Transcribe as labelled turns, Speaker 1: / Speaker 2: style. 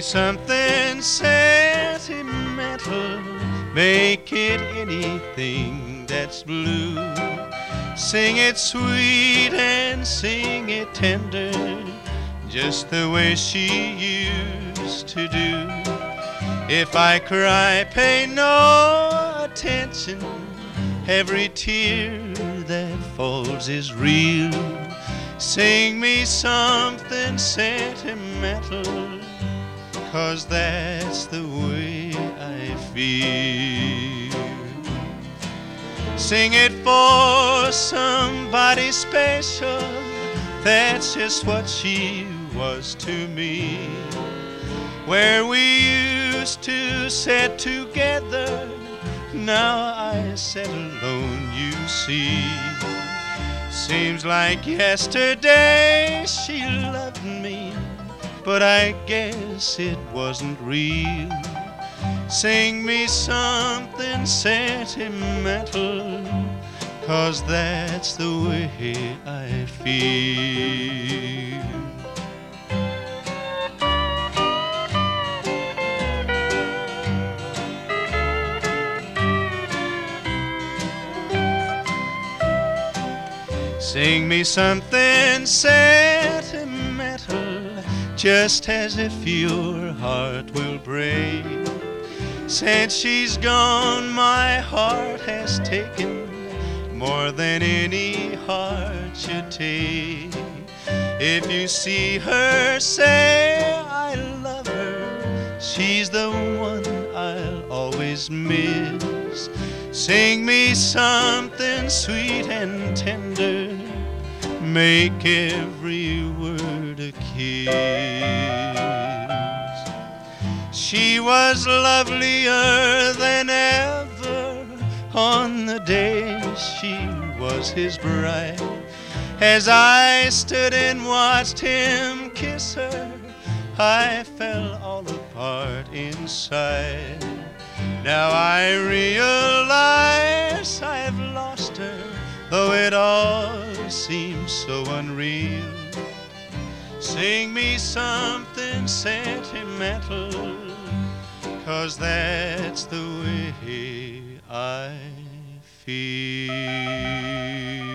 Speaker 1: something sentimental, make it anything that's blue. Sing it sweet and sing it tender, just the way she used to do. If I cry, pay no attention, every tear that falls is real. Sing me something sentimental, 'cause that's the way I feel. Sing it for somebody special, that's just what she was to me. Where we used to sit together, now I sit alone, you see. Seems like yesterday she loved me, but I guess it wasn't real. Sing me something sentimental, 'cause that's the way I feel. Sing me something sentimental, just as if your heart will break. Since she's gone, my heart has taken more than any heart should take. If you see her, say I love her, she's the one I'll always miss. Sing me something sweet and tender, make every word a kiss. She was lovelier than ever on the day she was his bride. As I stood and watched him kiss her, I fell all apart inside. Now I realize I've lost her, though it all seems so unreal. Sing me something sentimental, 'cause that's the way I feel.